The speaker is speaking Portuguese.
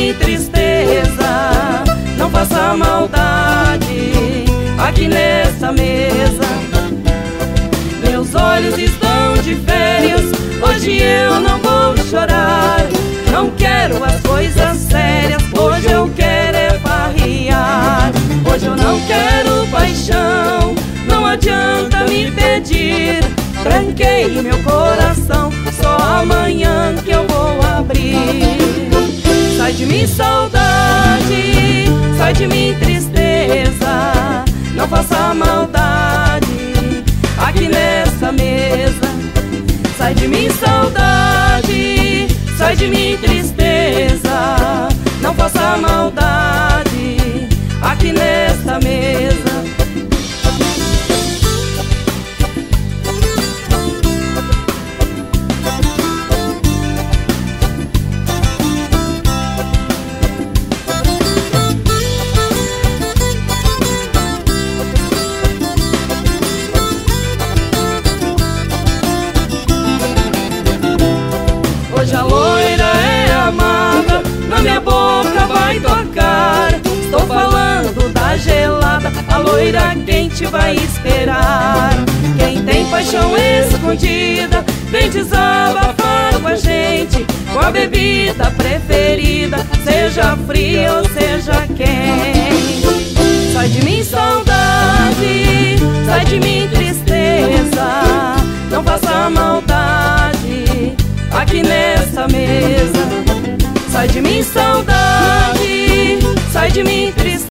mim tristeza, não faça maldade aqui nesta mesa. Meus olhos estão de férias, hoje eu não vou chorar. Não quero as coisas sérias, hoje eu quero é farrear. Hoje eu não quero paixão, não adianta me pedir. Tranquei meu coração, só amanhã que eu vou abrir. Sai de mim saudade, sai de mim tristeza, não faça maldade aqui nessa mesa. Sai de mim saudade, sai de mim tristeza, não faça maldade aqui nesta mesa. Hoje a loira é amada, na minha boca vai tocar. Estou falando da gelada, a loira quente vai esperar. Quem tem paixão escondida, vem desabafar com a gente, com a bebida preferida, seja fria ou seja quente. Sai de mim saudade, sai de mim tristeza, não faça mal